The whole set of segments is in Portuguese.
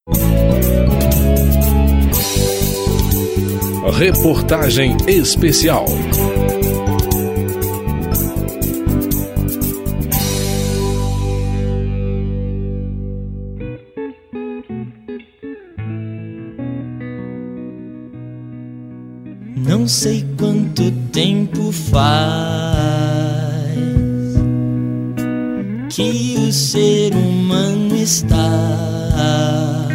Reportagem especial. Não sei quanto tempo faz que o ser humano está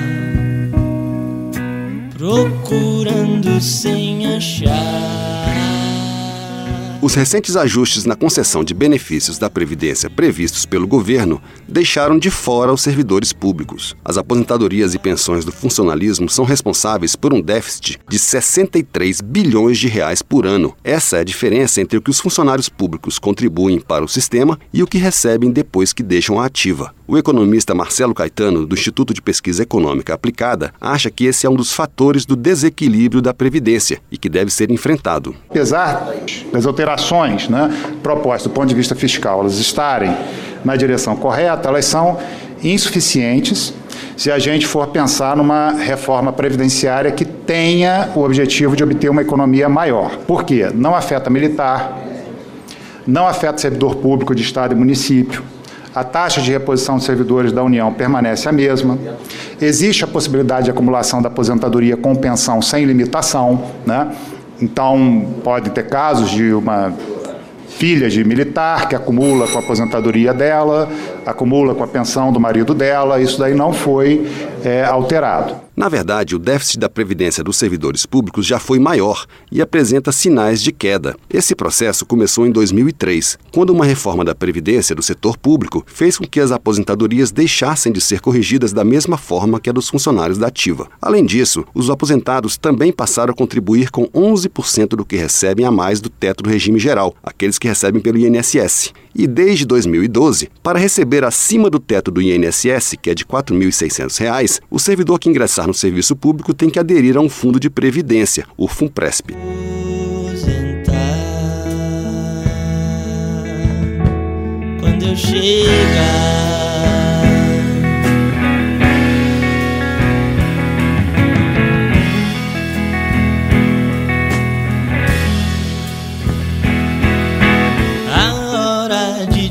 procurando sem achar. Os recentes ajustes na concessão de benefícios da Previdência previstos pelo governo deixaram de fora os servidores públicos. As aposentadorias e pensões do funcionalismo são responsáveis por um déficit de 63 bilhões de reais por ano. Essa é a diferença entre o que os funcionários públicos contribuem para o sistema e o que recebem depois que deixam a ativa. O economista Marcelo Caetano, do Instituto de Pesquisa Econômica Aplicada, acha que esse é um dos fatores do desequilíbrio da Previdência e que deve ser enfrentado. Apesar das alterações propostas do ponto de vista fiscal, elas estarem na direção correta, elas são insuficientes se a gente for pensar numa reforma previdenciária que tenha o objetivo de obter uma economia maior. Por quê? Não afeta militar, não afeta servidor público de Estado e município. A taxa de reposição de servidores da União permanece a mesma. Existe a possibilidade de acumulação da aposentadoria com pensão sem limitação, Então, pode ter casos de uma filha de militar que acumula com a aposentadoria dela, acumula com a pensão do marido dela, isso daí não foi alterado. Na verdade, o déficit da Previdência dos servidores públicos já foi maior e apresenta sinais de queda. Esse processo começou em 2003, quando uma reforma da Previdência do setor público fez com que as aposentadorias deixassem de ser corrigidas da mesma forma que a dos funcionários da ativa. Além disso, os aposentados também passaram a contribuir com 11% do que recebem a mais do teto do regime geral, aqueles que recebem pelo INSS. E desde 2012, para receber acima do teto do INSS, que é de R$ 4.600, o servidor que ingressar no serviço público tem que aderir a um fundo de previdência, o FUNPRESP. Quando eu chegar, a hora de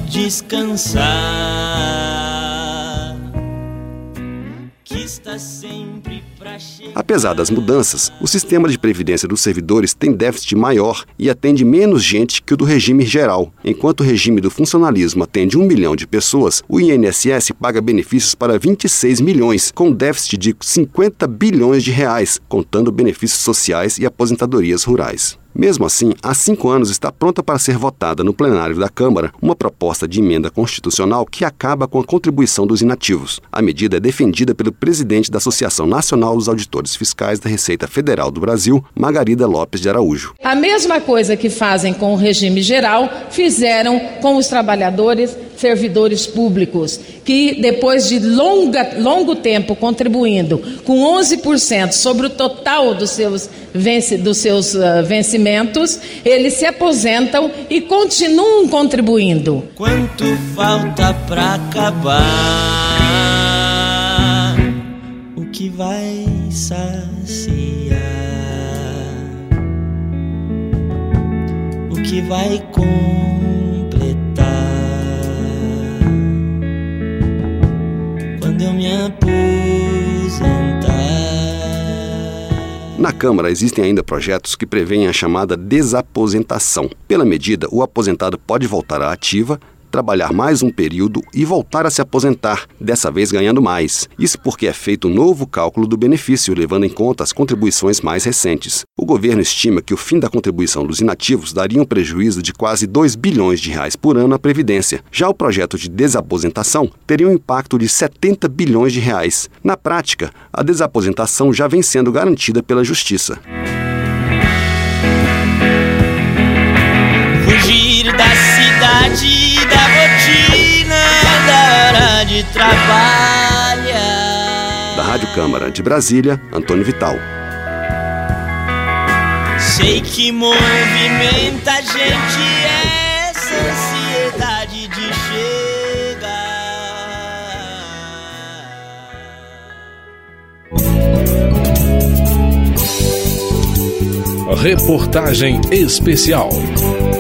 descansar, que está sempre pra chegar. Apesar das mudanças, o sistema de previdência dos servidores tem déficit maior e atende menos gente que o do regime geral. Enquanto o regime do funcionalismo atende 1 milhão de pessoas, o INSS paga benefícios para 26 milhões, com déficit de 50 bilhões de reais, contando benefícios sociais e aposentadorias rurais. Mesmo assim, há 5 anos está pronta para ser votada no plenário da Câmara uma proposta de emenda constitucional que acaba com a contribuição dos inativos. A medida é defendida pelo presidente da Associação Nacional dos Auditores Fiscais da Receita Federal do Brasil, Margarida Lopes de Araújo. A mesma coisa que fazem com o regime geral, fizeram com os trabalhadores servidores públicos, que depois de longo tempo contribuindo com 11% sobre o total dos seus vencimentos, eles se aposentam e continuam contribuindo. Quanto falta pra acabar? O que vai saciar? O que vai completar? Quando eu me aposentar. Na Câmara existem ainda projetos que prevêem a chamada desaposentação. Pela medida, o aposentado pode voltar à ativa, trabalhar mais um período e voltar a se aposentar, dessa vez ganhando mais. Isso porque é feito um novo cálculo do benefício, levando em conta as contribuições mais recentes. O governo estima que o fim da contribuição dos inativos daria um prejuízo de quase 2 bilhões de reais por ano à Previdência. Já o projeto de desaposentação teria um impacto de 70 bilhões de reais. Na prática, a desaposentação já vem sendo garantida pela Justiça. Fugir da cidade, da rotina, da hora de trabalhar. Da Rádio Câmara de Brasília, Antônio Vital. Sei que movimenta a gente essa ansiedade de chegar. Reportagem especial.